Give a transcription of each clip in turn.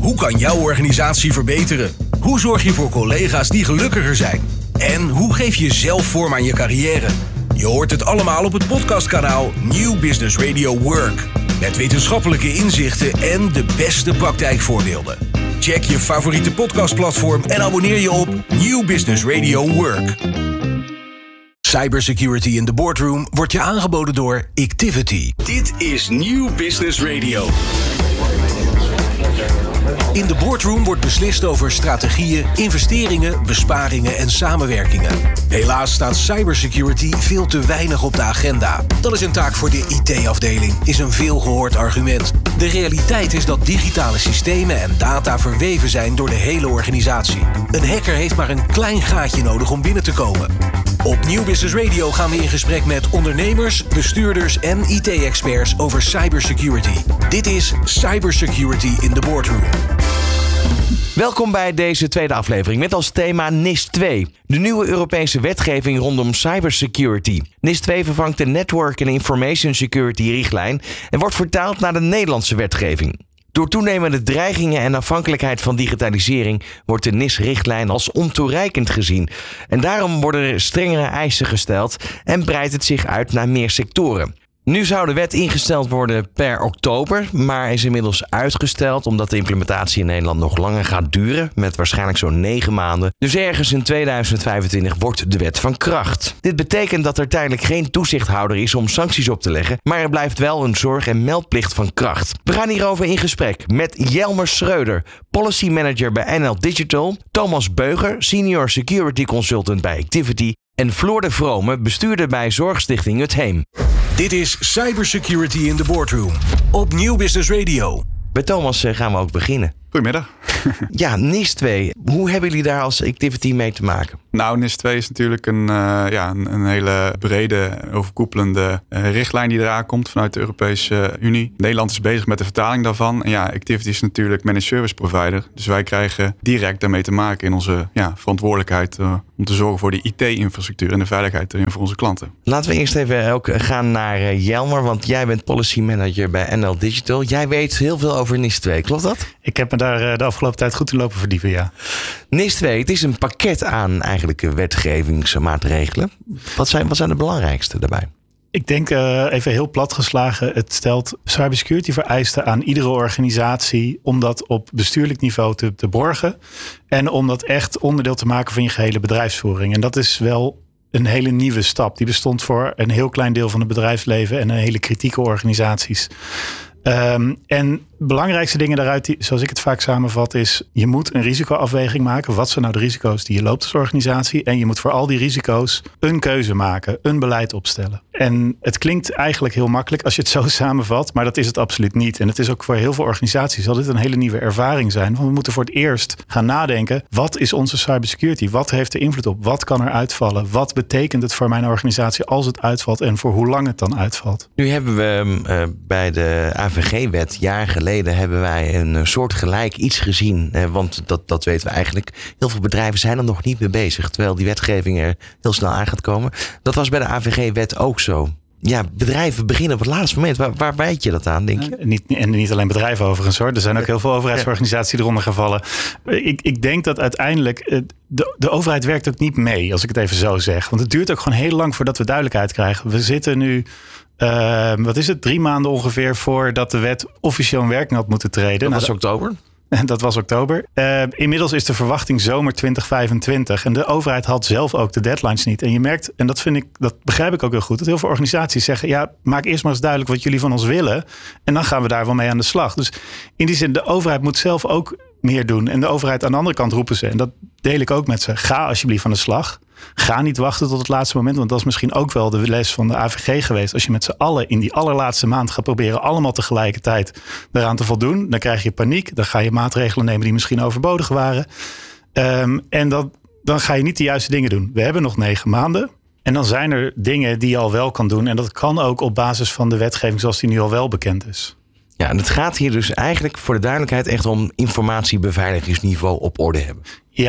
Hoe kan jouw organisatie verbeteren? Hoe zorg je voor collega's die gelukkiger zijn? En hoe geef je zelf vorm aan je carrière? Je hoort het allemaal op het podcastkanaal New Business Radio Work. Met wetenschappelijke inzichten en de beste praktijkvoorbeelden. Check je favoriete podcastplatform en abonneer je op New Business Radio Work. Cybersecurity in the Boardroom wordt je aangeboden door Ictivity. Dit is New Business Radio. In de boardroom wordt beslist over strategieën, investeringen, besparingen en samenwerkingen. Helaas staat cybersecurity veel te weinig op de agenda. Dat is een taak voor de IT-afdeling, is een veelgehoord argument. De realiteit is dat digitale systemen en data verweven zijn door de hele organisatie. Een hacker heeft maar een klein gaatje nodig om binnen te komen. Op New Business Radio gaan we in gesprek met ondernemers, bestuurders en IT-experts over cybersecurity. Dit is Cybersecurity in the Boardroom. Welkom bij deze tweede aflevering met als thema NIS2. De nieuwe Europese wetgeving rondom cybersecurity. NIS2 vervangt de Network and Information Security richtlijn en wordt vertaald naar de Nederlandse wetgeving. Door toenemende dreigingen en afhankelijkheid van digitalisering wordt de NIS-richtlijn als ontoereikend gezien. En daarom worden er strengere eisen gesteld en breidt het zich uit naar meer sectoren. Nu zou de wet ingesteld worden per oktober, maar is inmiddels uitgesteld omdat de implementatie in Nederland nog langer gaat duren, met waarschijnlijk zo'n 9 maanden. Dus ergens in 2025 wordt de wet van kracht. Dit betekent dat er tijdelijk geen toezichthouder is om sancties op te leggen, maar er blijft wel een zorg- en meldplicht van kracht. We gaan hierover in gesprek met Jelmer Schreuder, Policy Manager bij NL Digital, Thomas Beuger, Senior Security Consultant bij Ictivity en Floor de Vrome, bestuurder bij Zorgstichting Het Heem. Dit is Cybersecurity in the Boardroom op New Business Radio. Bij Thomas gaan we ook beginnen. Goedemiddag. Ja, NIS2. Hoe hebben jullie daar als Ictivity mee te maken? Nou, NIS2 is natuurlijk een hele brede, overkoepelende richtlijn die eraan komt vanuit de Europese Unie. Nederland is bezig met de vertaling daarvan. En ja, Ictivity is natuurlijk managed service provider. Dus wij krijgen direct daarmee te maken in onze verantwoordelijkheid om te zorgen voor de IT-infrastructuur en de veiligheid erin voor onze klanten. Laten we eerst even ook gaan naar Jelmer, want jij bent Policy Manager bij NL Digital. Jij weet heel veel over NIS2, klopt dat? Ik heb me daar de afgelopen tijd goed in lopen verdiepen, ja. NIS2, het is een pakket aan eigenlijk wetgevingsmaatregelen. Wat zijn de belangrijkste daarbij? Ik denk even heel plat geslagen, het stelt cybersecurity vereisten aan iedere organisatie om dat op bestuurlijk niveau te borgen en om dat echt onderdeel te maken van je gehele bedrijfsvoering. En dat is wel een hele nieuwe stap. Die bestond voor een heel klein deel van het bedrijfsleven en een hele kritieke organisaties. En de belangrijkste dingen daaruit, zoals ik het vaak samenvat, is je moet een risicoafweging maken. Wat zijn nou de risico's die je loopt als organisatie? En je moet voor al die risico's een keuze maken, een beleid opstellen. En het klinkt eigenlijk heel makkelijk als je het zo samenvat, maar dat is het absoluut niet. En het is ook voor heel veel organisaties zal dit een hele nieuwe ervaring zijn. Want we moeten voor het eerst gaan nadenken, wat is onze cybersecurity? Wat heeft er invloed op? Wat kan er uitvallen? Wat betekent het voor mijn organisatie als het uitvalt en voor hoe lang het dan uitvalt? Nu hebben we bij de AVG-wet jaar geleden hebben wij een soortgelijk iets gezien. Want dat weten we eigenlijk. Heel veel bedrijven zijn er nog niet mee bezig. Terwijl die wetgeving er heel snel aan gaat komen. Dat was bij de AVG-wet ook zo. Ja, bedrijven beginnen op het laatste moment. Waar weet je dat aan, denk je? Niet alleen bedrijven overigens hoor. Er zijn ook heel veel overheidsorganisaties die eronder gaan vallen. Ik denk dat uiteindelijk de overheid werkt ook niet mee, als ik het even zo zeg. Want het duurt ook gewoon heel lang voordat we duidelijkheid krijgen. We zitten nu 3 maanden ongeveer voordat de wet officieel in werking had moeten treden. Dat was oktober? Dat was oktober. Inmiddels is de verwachting zomer 2025. En de overheid had zelf ook de deadlines niet. En je merkt, en dat begrijp ik ook heel goed, dat heel veel organisaties zeggen, ja, maak eerst maar eens duidelijk wat jullie van ons willen. En dan gaan we daar wel mee aan de slag. Dus in die zin, de overheid moet zelf ook meer doen. En de overheid aan de andere kant roepen ze, en dat deel ik ook met ze, ga alsjeblieft aan de slag. Ga niet wachten tot het laatste moment, want dat is misschien ook wel de les van de AVG geweest. Als je met z'n allen in die allerlaatste maand gaat proberen allemaal tegelijkertijd eraan te voldoen, dan krijg je paniek. Dan ga je maatregelen nemen die misschien overbodig waren. En dan ga je niet de juiste dingen doen. We hebben nog 9 maanden. En dan zijn er dingen die je al wel kan doen. En dat kan ook op basis van de wetgeving zoals die nu al wel bekend is. Ja, en het gaat hier dus eigenlijk voor de duidelijkheid echt om informatiebeveiligingsniveau op orde hebben. Ja, en dan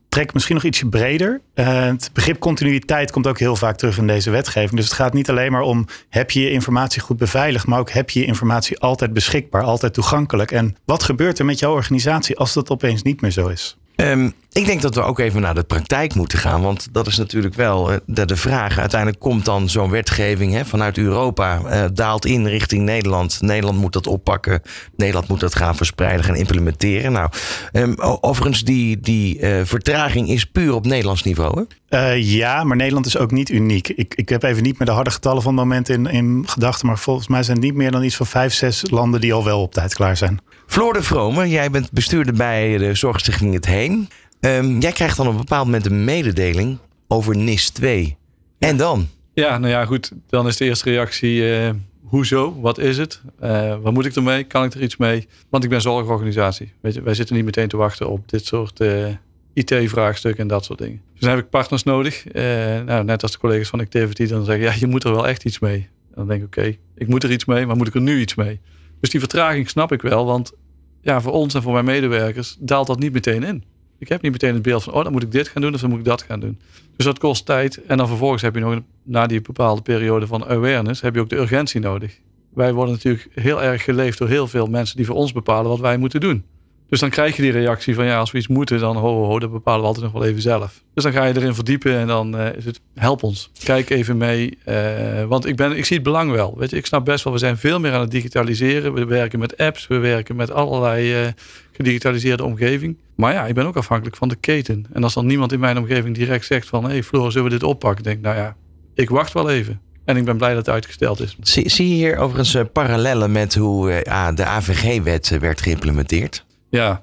trek misschien nog ietsje breder. Het begrip continuïteit komt ook heel vaak terug in deze wetgeving. Dus het gaat niet alleen maar om, heb je je informatie goed beveiligd, maar ook heb je je informatie altijd beschikbaar, altijd toegankelijk. En wat gebeurt er met jouw organisatie als dat opeens niet meer zo is? Ik denk dat we ook even naar de praktijk moeten gaan. Want dat is natuurlijk wel de vraag. Uiteindelijk komt dan zo'n wetgeving vanuit Europa. Daalt in richting Nederland. Nederland moet dat oppakken. Nederland moet dat gaan verspreiden, gaan implementeren. Nou, overigens, die vertraging is puur op Nederlands niveau. Hè? Ja, maar Nederland is ook niet uniek. Ik heb even niet meer de harde getallen van het moment in gedachten. Maar volgens mij zijn het niet meer dan iets van 5, 6 landen die al wel op tijd klaar zijn. Floor de Vrome, jij bent bestuurder bij de Zorgstichting Het Heen. Jij krijgt dan op een bepaald moment een mededeling over NIS 2. En dan? Ja, nou ja, goed. Dan is de eerste reactie, hoezo? Wat is het? Wat moet ik ermee? Kan ik er iets mee? Want ik ben zorgorganisatie. Weet je, wij zitten niet meteen te wachten op dit soort IT-vraagstukken en dat soort dingen. Dus dan heb ik partners nodig. Net als de collega's van Activity dan zeggen, ja, je moet er wel echt iets mee. En dan denk ik, oké, ik moet er iets mee, maar moet ik er nu iets mee? Dus die vertraging snap ik wel, want ja, voor ons en voor mijn medewerkers daalt dat niet meteen in. Ik heb niet meteen het beeld van, dan moet ik dit gaan doen of dan moet ik dat gaan doen. Dus dat kost tijd. En dan vervolgens heb je nog, na die bepaalde periode van awareness, heb je ook de urgentie nodig. Wij worden natuurlijk heel erg geleefd door heel veel mensen die voor ons bepalen wat wij moeten doen. Dus dan krijg je die reactie van, ja, als we iets moeten, dan dat bepalen we altijd nog wel even zelf. Dus dan ga je erin verdiepen en dan is het, help ons. Kijk even mee. Want ik zie het belang wel. Weet je, ik snap best wel, we zijn veel meer aan het digitaliseren. We werken met apps, we werken met allerlei gedigitaliseerde omgeving. Maar ja, ik ben ook afhankelijk van de keten. En als dan niemand in mijn omgeving direct zegt van, hey Floor, zullen we dit oppakken? Denk ik, nou ja, ik wacht wel even. En ik ben blij dat het uitgesteld is. Zie je hier overigens parallellen met hoe de AVG-wet werd geïmplementeerd? Ja,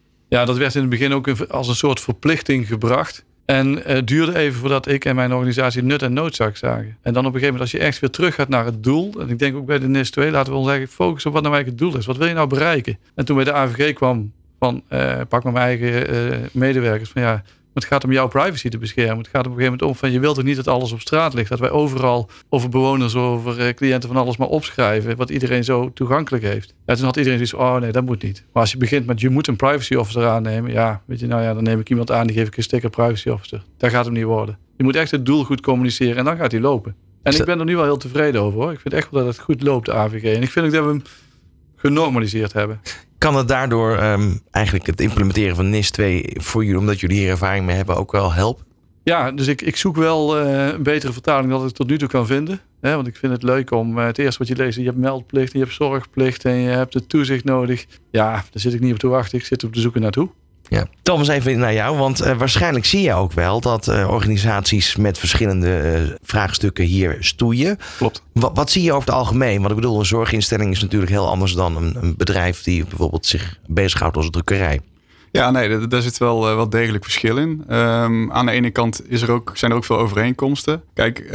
dat werd in het begin ook als een soort verplichting gebracht. En het duurde even voordat ik en mijn organisatie nut en noodzaak zagen. En dan op een gegeven moment, als je echt weer terug gaat naar het doel. En ik denk ook bij de NIS 2, laten we ons eigenlijk focussen op wat nou eigenlijk het doel is. Wat wil je nou bereiken? En toen bij de AVG kwam van, pak maar mijn eigen medewerkers. Van ja, het gaat om jouw privacy te beschermen. Het gaat op een gegeven moment om van, je wilt toch niet dat alles op straat ligt. Dat wij overal over bewoners, over cliënten van alles maar opschrijven. Wat iedereen zo toegankelijk heeft. Ja, toen had iedereen zoiets van, oh nee, dat moet niet. Maar als je begint met, je moet een privacy officer aannemen. Ja, weet je, nou ja, dan neem ik iemand aan, die geef ik een sticker privacy officer. Daar gaat hem niet worden. Je moet echt het doel goed communiceren en dan gaat hij lopen. En ik ben er nu wel heel tevreden over, hoor. Ik vind echt wel dat het goed loopt, de AVG. En ik vind ook dat we hem genormaliseerd hebben. Kan het daardoor eigenlijk het implementeren van NIS 2 voor jullie, omdat jullie hier ervaring mee hebben, ook wel helpen? Ja, dus ik zoek wel een betere vertaling dan ik tot nu toe kan vinden. Want ik vind het leuk om het eerste wat je leest, je hebt meldplicht, je hebt zorgplicht en je hebt het toezicht nodig. Ja, daar zit ik niet op te wachten. Ik zit op te zoeken naartoe. Ja. Thomas, even naar jou, want waarschijnlijk zie je ook wel dat organisaties met verschillende vraagstukken hier stoeien. Klopt. Wat zie je over het algemeen? Want ik bedoel, een zorginstelling is natuurlijk heel anders dan een bedrijf die bijvoorbeeld zich bezighoudt als een drukkerij. Ja, nee, daar zit wel degelijk verschil in. Aan de ene kant zijn er ook veel overeenkomsten. Kijk,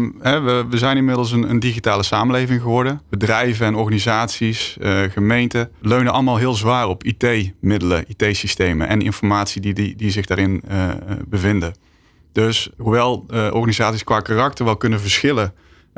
we zijn inmiddels een digitale samenleving geworden. Bedrijven en organisaties, gemeenten leunen allemaal heel zwaar op IT-middelen, IT-systemen en informatie die zich daarin bevinden. Dus hoewel organisaties qua karakter wel kunnen verschillen,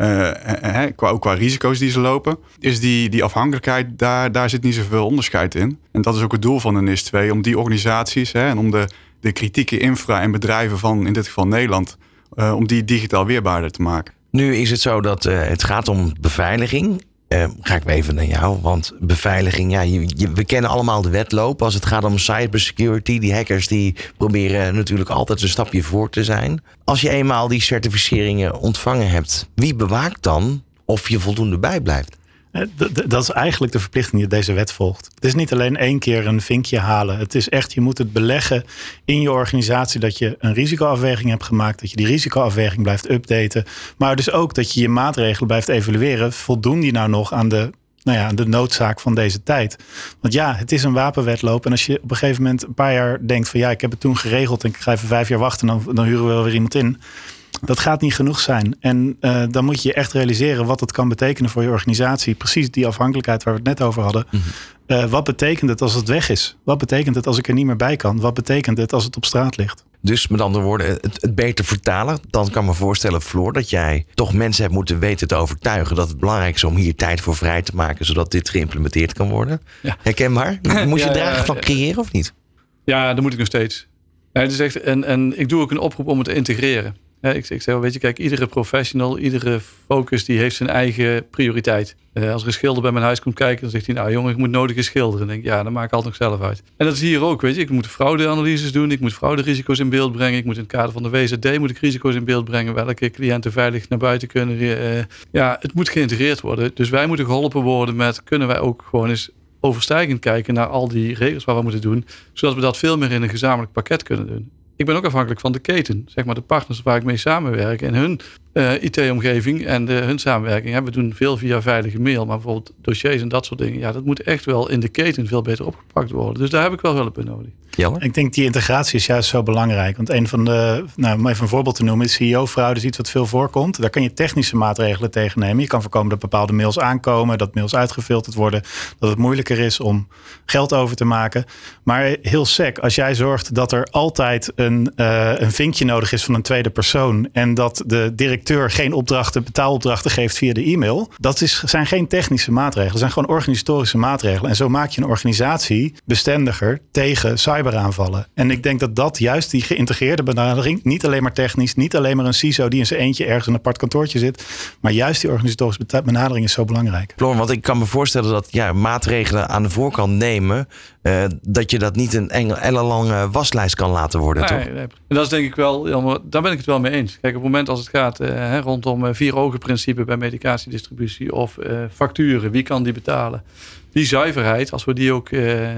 ook qua risico's die ze lopen, is die afhankelijkheid, daar zit niet zoveel onderscheid in. En dat is ook het doel van de NIS 2, om die organisaties en om de kritieke infra en bedrijven van in dit geval Nederland, om die digitaal weerbaarder te maken. Nu is het zo dat het gaat om beveiliging. Ga ik weer even naar jou, want beveiliging, we kennen allemaal de wedloop. Als het gaat om cybersecurity, die hackers die proberen natuurlijk altijd een stapje voor te zijn. Als je eenmaal die certificeringen ontvangen hebt, wie bewaakt dan of je voldoende bijblijft? Dat is eigenlijk de verplichting die deze wet volgt. Het is niet alleen 1 keer een vinkje halen. Het is echt, je moet het beleggen in je organisatie dat je een risicoafweging hebt gemaakt. Dat je die risicoafweging blijft updaten. Maar dus ook dat je je maatregelen blijft evalueren. Voldoen die nou nog aan de noodzaak van deze tijd? Want ja, het is een wapenwedloop. En als je op een gegeven moment een paar jaar denkt van ik heb het toen geregeld en ik ga even 5 jaar wachten en dan huren we wel weer iemand in. Dat gaat niet genoeg zijn. En dan moet je echt realiseren wat het kan betekenen voor je organisatie. Precies die afhankelijkheid waar we het net over hadden. Mm-hmm. Wat betekent het als het weg is? Wat betekent het als ik er niet meer bij kan? Wat betekent het als het op straat ligt? Dus met andere woorden, het beter vertalen. Dan kan ik me voorstellen, Floor, dat jij toch mensen hebt moeten weten te overtuigen dat het belangrijk is om hier tijd voor vrij te maken, zodat dit geïmplementeerd kan worden. Ja. Herkenbaar? Moet je draagvlak creëren of niet? Ja, dat moet ik nog steeds. Nee, het is echt, en ik doe ook een oproep om het te integreren. Ik zeg, weet je, kijk, iedere professional, iedere focus, die heeft zijn eigen prioriteit. Als er een schilder bij mijn huis komt kijken, dan zegt hij, nou jongen, ik moet nodig eens schilderen. Dan denk ik, ja, dat maak ik altijd nog zelf uit. En dat is hier ook, weet je. Ik moet fraudeanalyses doen, ik moet frauderisico's in beeld brengen. Ik moet in het kader van de WZD moet ik risico's in beeld brengen. Welke cliënten veilig naar buiten kunnen. Het moet geïntegreerd worden. Dus wij moeten geholpen worden met, kunnen wij ook gewoon eens overstijgend kijken naar al die regels waar we moeten doen. Zodat we dat veel meer in een gezamenlijk pakket kunnen doen. Ik ben ook afhankelijk van de keten. Zeg maar de partners waar ik mee samenwerk. En hun IT-omgeving en hun samenwerking. We doen veel via veilige mail. Maar bijvoorbeeld dossiers en dat soort dingen. Ja, dat moet echt wel in de keten veel beter opgepakt worden. Dus daar heb ik wel hulp bij nodig. Jammer. Ik denk die integratie is juist zo belangrijk. Want een van de, om even een voorbeeld te noemen, is CEO-fraude is iets wat veel voorkomt. Daar kan je technische maatregelen tegen nemen. Je kan voorkomen dat bepaalde mails aankomen, dat mails uitgefilterd worden, dat het moeilijker is om geld over te maken. Maar heel sec, als jij zorgt dat er altijd een vinkje nodig is van een tweede persoon en dat de directeur geen betaalopdrachten geeft via de e-mail, zijn geen technische maatregelen. Dat zijn gewoon organisatorische maatregelen. En zo maak je een organisatie bestendiger tegen cyberaanvallen. En ik denk dat juist die geïntegreerde benadering, niet alleen maar technisch, niet alleen maar een CISO die in zijn eentje ergens in een apart kantoortje zit, maar juist die organisatorische benadering is zo belangrijk. Floor, want ik kan me voorstellen dat maatregelen aan de voorkant nemen, dat je dat niet een ellenlange waslijst kan laten worden, toch? Nee. En dat is denk ik wel, daar ben ik het wel mee eens. Kijk, op het moment als het gaat rondom 4 ogen principe bij medicatiedistributie of facturen, wie kan die betalen? Die zuiverheid, als we die ook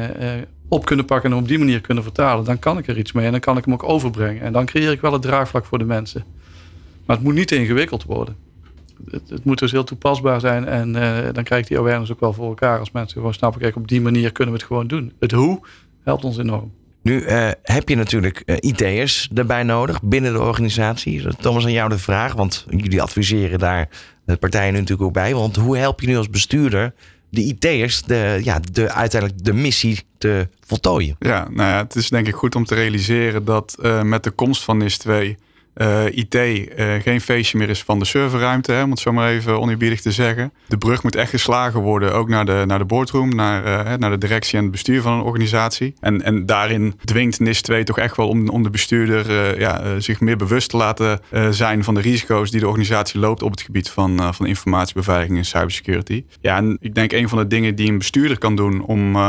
op kunnen pakken en op die manier kunnen vertalen, dan kan ik er iets mee en dan kan ik hem ook overbrengen. En dan creëer ik wel het draagvlak voor de mensen. Maar het moet niet te ingewikkeld worden. Het moet dus heel toepasbaar zijn en dan krijg ik die awareness ook wel voor elkaar als mensen gewoon snappen, kijk, op die manier kunnen we het gewoon doen. Het hoe helpt ons enorm. Nu heb je natuurlijk IT'ers erbij nodig binnen de organisatie. Thomas, aan jou de vraag, want jullie adviseren daar de partijen natuurlijk ook bij. Want hoe help je nu als bestuurder de IT'ers uiteindelijk de missie te voltooien? Ja, het is denk ik goed om te realiseren dat met de komst van NIS2 IT geen feestje meer is van de serverruimte, om het zo maar even oneerbiedig te zeggen. De brug moet echt geslagen worden, ook naar de boardroom, naar de directie en het bestuur van een organisatie. En daarin dwingt NIS2 toch echt wel om de bestuurder zich meer bewust te laten zijn van de risico's die de organisatie loopt op het gebied van informatiebeveiliging en cybersecurity. Ja, en ik denk een van de dingen die een bestuurder kan doen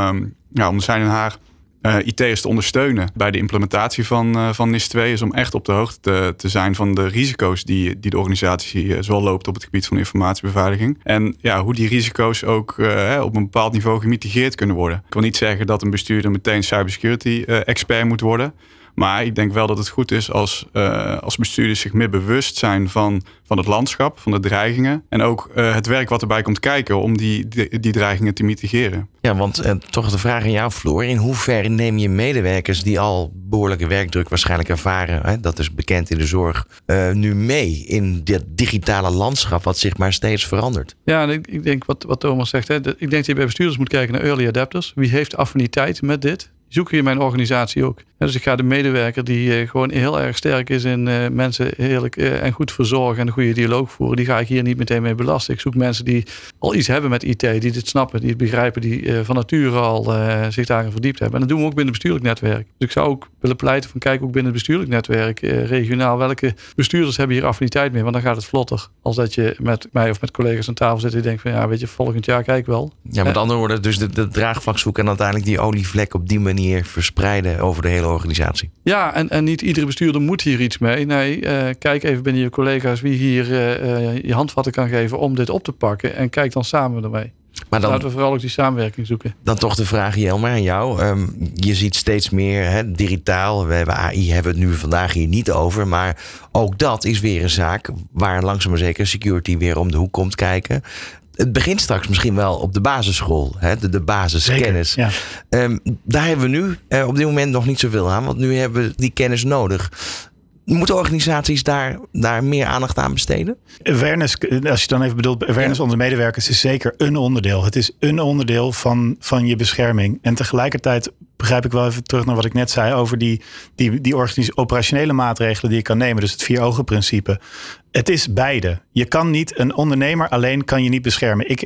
om zijn en haar IT'ers te ondersteunen bij de implementatie van NIS2 is om echt op de hoogte te zijn van de risico's die de organisatie zoal loopt op het gebied van informatiebeveiliging. En hoe die risico's ook op een bepaald niveau gemitigeerd kunnen worden. Ik wil niet zeggen dat een bestuurder meteen cybersecurity expert moet worden. Maar ik denk wel dat het goed is als bestuurders zich meer bewust zijn van het landschap, van de dreigingen. En ook het werk wat erbij komt kijken om die dreigingen te mitigeren. Ja, want toch de vraag aan jou, Floor. In hoeverre neem je medewerkers die al behoorlijke werkdruk waarschijnlijk ervaren, dat is bekend in de zorg, nu mee in dit digitale landschap wat zich maar steeds verandert? Ja, en ik denk wat Thomas zegt. Ik denk dat je bij bestuurders moet kijken naar early adapters. Wie heeft affiniteit met dit? Zoek je in mijn organisatie ook. Dus ik ga de medewerker die gewoon heel erg sterk is in mensen heerlijk en goed verzorgen en een goede dialoog voeren, die ga ik hier niet meteen mee belasten. Ik zoek mensen die al iets hebben met IT, die dit snappen, die het begrijpen, die van nature al zich daarin verdiept hebben. En dat doen we ook binnen het bestuurlijk netwerk. Dus ik zou ook willen pleiten van kijk ook binnen het bestuurlijk netwerk regionaal welke bestuurders hebben hier affiniteit mee, want dan gaat het vlotter als dat je met mij of met collega's aan tafel zit en je denkt van weet je, volgend jaar kijk wel. Ja, met andere woorden, dus de draagvlak zoeken en uiteindelijk die olievlek op die manier verspreiden over de hele organisatie. Ja, en niet iedere bestuurder moet hier iets mee. Nee, kijk even binnen je collega's wie hier je handvatten kan geven om dit op te pakken. En kijk dan samen ermee. Maar dan, laten we vooral ook die samenwerking zoeken. Dan toch de vraag, Jelmer, aan jou. Je ziet steeds meer digitaal. We hebben AI, hebben we het nu vandaag hier niet over. Maar ook dat is weer een zaak waar langzaam maar zeker security weer om de hoek komt kijken. Het begint straks misschien wel op de basisschool. De basiskennis. Zeker, ja. Daar hebben we nu op dit moment nog niet zoveel aan. Want nu hebben we die kennis nodig. Moeten organisaties daar meer aandacht aan besteden? Awareness, als je dan even bedoelt, awareness onder de medewerkers is zeker een onderdeel. Het is een onderdeel van je bescherming. En tegelijkertijd begrijp ik wel even terug naar wat ik net zei over die operationele maatregelen die je kan nemen. Dus het 4 ogen principe. Het is beide. Je kan niet, een ondernemer alleen kan je niet beschermen. Ik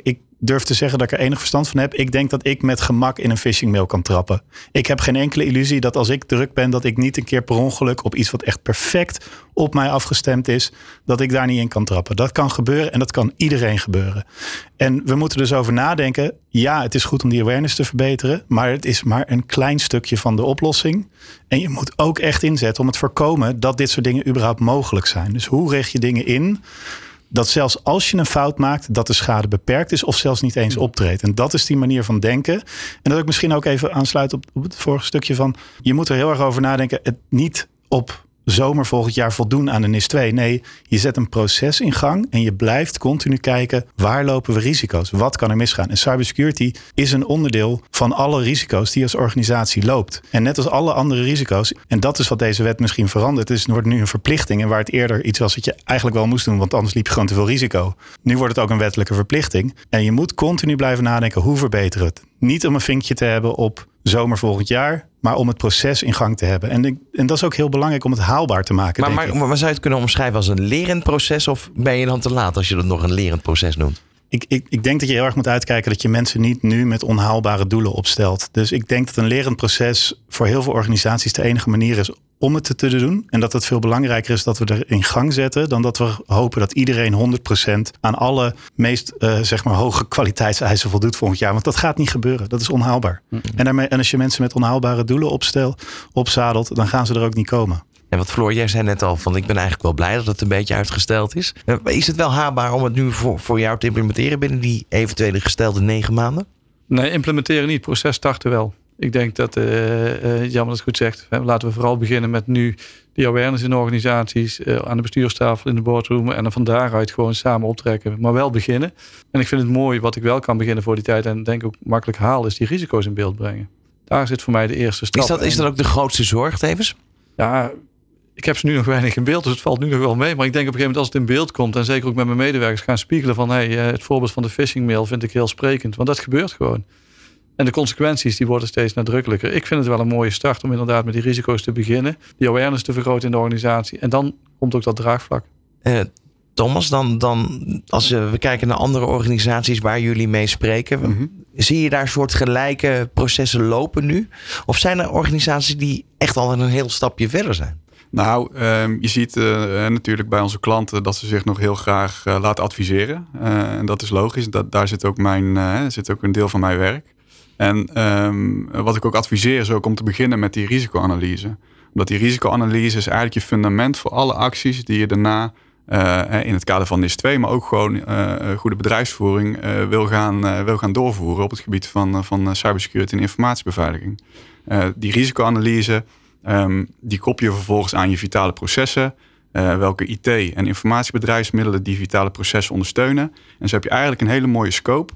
durf te zeggen dat ik er enig verstand van heb. Ik denk dat ik met gemak in een phishing mail kan trappen. Ik heb geen enkele illusie dat als ik druk ben, dat ik niet een keer per ongeluk op iets wat echt perfect op mij afgestemd is, dat ik daar niet in kan trappen. Dat kan gebeuren en dat kan iedereen gebeuren. En we moeten dus over nadenken. Ja, het is goed om die awareness te verbeteren, maar het is maar een klein stukje van de oplossing. En je moet ook echt inzetten om het voorkomen dat dit soort dingen überhaupt mogelijk zijn. Dus hoe richt je dingen in dat zelfs als je een fout maakt, dat de schade beperkt is of zelfs niet eens optreedt. En dat is die manier van denken. En dat ik misschien ook even aansluit op het vorige stukje van, je moet er heel erg over nadenken. Het niet op zomer volgend jaar voldoen aan de NIS 2. Nee, je zet een proces in gang en je blijft continu kijken, waar lopen we risico's? Wat kan er misgaan? En cybersecurity is een onderdeel van alle risico's die je als organisatie loopt. En net als alle andere risico's, en dat is wat deze wet misschien verandert, het wordt nu een verplichting. En waar het eerder iets was wat je eigenlijk wel moest doen, want anders liep je gewoon te veel risico. Nu wordt het ook een wettelijke verplichting. En je moet continu blijven nadenken, hoe verbeteren we het? Niet om een vinkje te hebben op zomer volgend jaar, maar om het proces in gang te hebben. En dat is ook heel belangrijk om het haalbaar te maken. Maar zou je het kunnen omschrijven als een lerend proces, of ben je dan te laat als je dat nog een lerend proces noemt? Ik denk dat je heel erg moet uitkijken dat je mensen niet nu met onhaalbare doelen opstelt. Dus ik denk dat een lerend proces voor heel veel organisaties de enige manier is om het te doen. En dat het veel belangrijker is dat we er in gang zetten dan dat we hopen dat iedereen 100% aan alle meest hoge kwaliteitseisen voldoet volgend jaar. Want dat gaat niet gebeuren. Dat is onhaalbaar. En als je mensen met onhaalbare doelen opzadelt, dan gaan ze er ook niet komen. En wat Floor, jij zei net al van, ik ben eigenlijk wel blij dat het een beetje uitgesteld is. Is het wel haalbaar om het nu voor jou te implementeren binnen die eventuele gestelde 9 maanden? Nee, implementeren niet. Proces starten wel. Ik denk dat, jammer dat het goed zegt, laten we vooral beginnen met nu die awareness in de organisaties, aan de bestuurstafel, in de boardroom en dan van daaruit gewoon samen optrekken. Maar wel beginnen. En ik vind het mooi wat ik wel kan beginnen voor die tijd en denk ook makkelijk haal, is die risico's in beeld brengen. Daar zit voor mij de eerste stap. Is dat ook de grootste zorg tevens? Ja, ik heb ze nu nog weinig in beeld, dus het valt nu nog wel mee. Maar ik denk op een gegeven moment als het in beeld komt, en zeker ook met mijn medewerkers gaan spiegelen van het voorbeeld van de phishing mail vind ik heel sprekend. Want dat gebeurt gewoon. En de consequenties die worden steeds nadrukkelijker. Ik vind het wel een mooie start om inderdaad met die risico's te beginnen. Die awareness te vergroten in de organisatie. En dan komt ook dat draagvlak. Thomas, dan als we kijken naar andere organisaties waar jullie mee spreken. Zie je daar soort gelijke processen lopen nu? Of zijn er organisaties die echt al een heel stapje verder zijn? Nou, je ziet natuurlijk bij onze klanten dat ze zich nog heel graag laten adviseren. En dat is logisch. Daar zit ook een deel van mijn werk. En wat ik ook adviseer is ook om te beginnen met die risicoanalyse. Omdat die risicoanalyse is eigenlijk je fundament voor alle acties die je daarna in het kader van NIS 2, maar ook gewoon goede bedrijfsvoering wil gaan doorvoeren op het gebied van cybersecurity en informatiebeveiliging. Die risicoanalyse, die koppel je vervolgens aan je vitale processen. Welke IT- en informatiebedrijfsmiddelen die vitale processen ondersteunen. En zo heb je eigenlijk een hele mooie scope.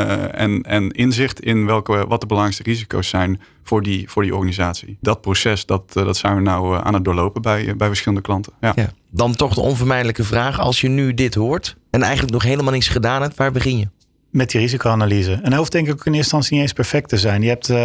En inzicht in wat de belangrijkste risico's zijn voor die organisatie. Dat proces, dat zijn we nou aan het doorlopen bij verschillende klanten. Ja. Ja, dan toch de onvermijdelijke vraag. Als je nu dit hoort en eigenlijk nog helemaal niets gedaan hebt, waar begin je? Met die risicoanalyse. En dat hoeft denk ik ook in eerste instantie niet eens perfect te zijn. Je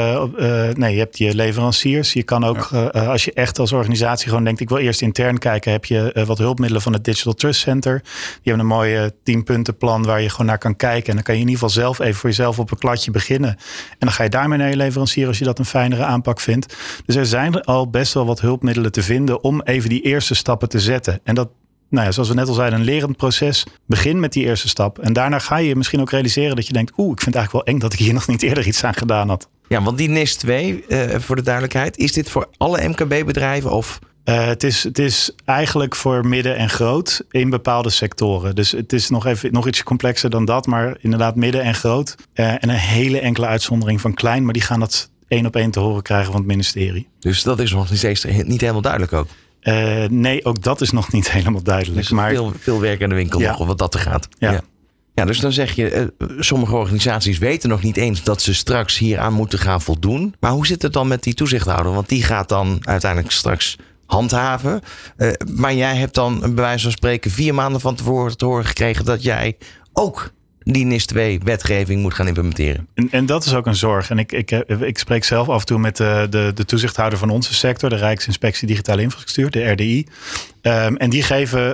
hebt je leveranciers. Je kan ook, als je echt als organisatie gewoon denkt, ik wil eerst intern kijken, heb je wat hulpmiddelen van het Digital Trust Center. Die hebben een mooie 10-puntenplan waar je gewoon naar kan kijken. En dan kan je in ieder geval zelf even voor jezelf op een kladje beginnen. En dan ga je daarmee naar je leverancier als je dat een fijnere aanpak vindt. Dus er zijn al best wel wat hulpmiddelen te vinden om even die eerste stappen te zetten. En dat, zoals we net al zeiden, een lerend proces. Begin met die eerste stap. En daarna ga je misschien ook realiseren dat je denkt, ik vind het eigenlijk wel eng dat ik hier nog niet eerder iets aan gedaan had. Ja, want die NIS 2, voor de duidelijkheid, is dit voor alle MKB-bedrijven of? Het is eigenlijk voor midden en groot in bepaalde sectoren. Dus het is nog iets complexer dan dat, maar inderdaad midden en groot. En een hele enkele uitzondering van klein, maar die gaan dat 1 op 1 te horen krijgen van het ministerie. Dus dat is nog steeds niet helemaal duidelijk ook? Nee, ook dat is nog niet helemaal duidelijk. Dus maar veel werk aan de winkel nog, wat dat er gaat. Ja, dus dan zeg je, sommige organisaties weten nog niet eens dat ze straks hieraan moeten gaan voldoen. Maar hoe zit het dan met die toezichthouder? Want die gaat dan uiteindelijk straks handhaven. Maar jij hebt dan bij wijze van spreken 4 maanden van tevoren te horen gekregen dat jij ook die NIS 2 wetgeving moet gaan implementeren. En dat is ook een zorg. En ik spreek zelf af en toe met de toezichthouder van onze sector, de Rijksinspectie Digitale Infrastructuur, de RDI. En die geven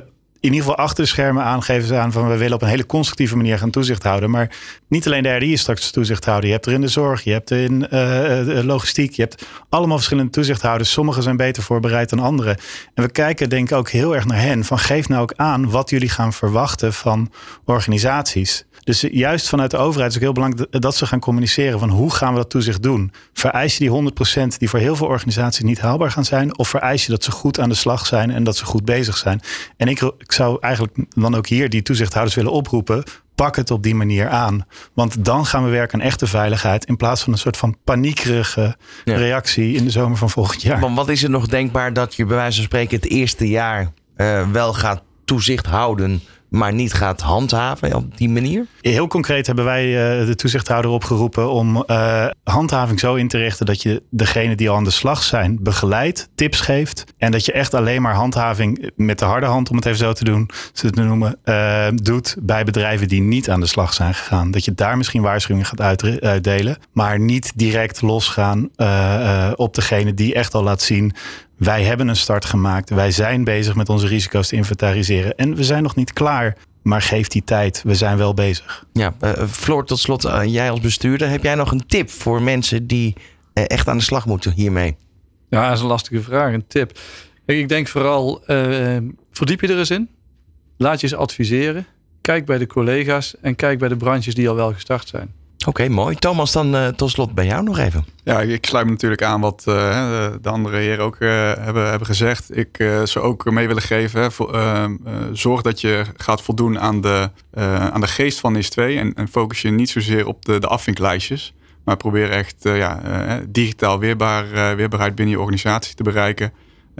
in ieder geval achter de schermen aangeven ze aan van we willen op een hele constructieve manier gaan toezicht houden. Maar niet alleen de RDI is straks toezicht houden. Je hebt er in de zorg, je hebt er in logistiek, je hebt allemaal verschillende toezichthouders. Sommigen zijn beter voorbereid dan anderen. En we kijken denk ik ook heel erg naar hen. Van geef nou ook aan wat jullie gaan verwachten van organisaties. Dus juist vanuit de overheid is ook heel belangrijk dat ze gaan communiceren van hoe gaan we dat toezicht doen. Vereis je die 100% die voor heel veel organisaties niet haalbaar gaan zijn? Of vereis je dat ze goed aan de slag zijn en dat ze goed bezig zijn? En ik zou eigenlijk dan ook hier die toezichthouders willen oproepen. Pak het op die manier aan. Want dan gaan we werken aan echte veiligheid in plaats van een soort van paniekerige reactie in de zomer van volgend jaar. Want wat is er nog denkbaar dat je bij wijze van spreken het eerste jaar wel gaat toezicht houden, maar niet gaat handhaven op die manier? Heel concreet hebben wij de toezichthouder opgeroepen om handhaving zo in te richten dat je degene die al aan de slag zijn begeleidt, tips geeft. En dat je echt alleen maar handhaving met de harde hand, om het even zo te noemen, doet bij bedrijven die niet aan de slag zijn gegaan. Dat je daar misschien waarschuwingen gaat uitdelen, maar niet direct losgaan op degene die echt al laat zien: wij hebben een start gemaakt. Wij zijn bezig met onze risico's te inventariseren. En we zijn nog niet klaar. Maar geef die tijd. We zijn wel bezig. Ja, Floor, tot slot, jij als bestuurder. Heb jij nog een tip voor mensen die echt aan de slag moeten hiermee? Ja, dat is een lastige vraag. Een tip. Kijk, ik denk vooral, verdiep je er eens in. Laat je eens adviseren. Kijk bij de collega's. En kijk bij de branches die al wel gestart zijn. Oké, mooi. Thomas, dan tot slot bij jou nog even. Ja, ik sluit me natuurlijk aan wat de andere heren ook hebben gezegd. Ik zou ook mee willen geven. Zorg dat je gaat voldoen aan de geest van NIS 2. En focus je niet zozeer op de afvinklijstjes. Maar probeer echt digitaal weerbaarheid binnen je organisatie te bereiken.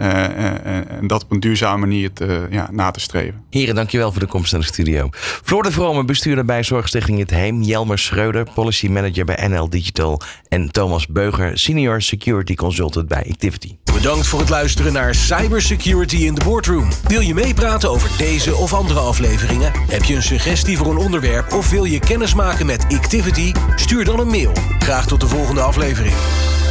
En dat op een duurzame manier na te streven. Heren, dankjewel voor de komst naar de studio. Floor de Vrome, bestuurder bij Zorgstichting Het Heem. Jelmer Schreuder, policy manager bij NL Digital. En Thomas Beuger, senior security consultant bij Ictivity. Bedankt voor het luisteren naar Cybersecurity in the Boardroom. Wil je meepraten over deze of andere afleveringen? Heb je een suggestie voor een onderwerp of wil je kennis maken met Ictivity? Stuur dan een mail. Graag tot de volgende aflevering.